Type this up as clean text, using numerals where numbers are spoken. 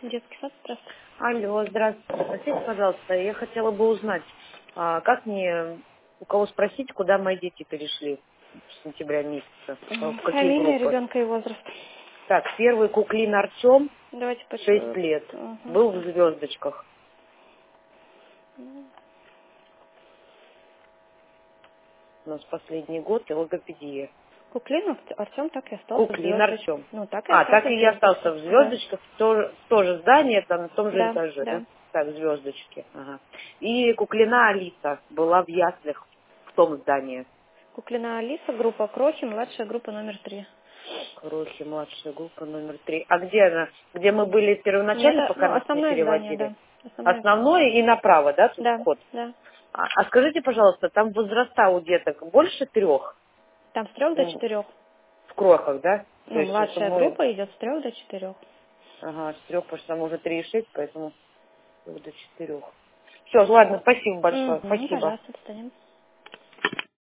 Детский сад, здравствуйте. Алло, здравствуйте. Простите, пожалуйста, я хотела бы узнать, как мне, у кого спросить, куда мои дети перешли с сентября месяца, в какие Фамилия группы? ребенка и возраст. Так, первый Куклин Артем, Давайте 6 лет, был в звездочках. У нас последний год и логопедия. Куклин Артем так и остался в Куклин звездочках. Артем. Ну, так и остался Так в и я остался звездочках. в звездочках, тоже здание, там, на том же Да, этаже, да? да. Так, звездочки. Ага. И Куклина Алиса была в яслях в том здании. Куклина Алиса, группа Крохи, младшая группа номер 3. Крохи, младшая группа номер 3. А где она? Где мы были первоначально, Это, пока нас не основное здание, переводили? да. Основное. Основное и направо, да, тут Да, вход? да. А скажите, пожалуйста, там возраста у деток больше 3? Там с 3 до Ну, 4. в крохах, да? То Ну, есть, если младшая мы... группа идет с 3 до 4. Ага, с 3, потому что там уже 3,6, поэтому до 4. Все, ладно, спасибо большое. Спасибо. Пожалуйста, достанем.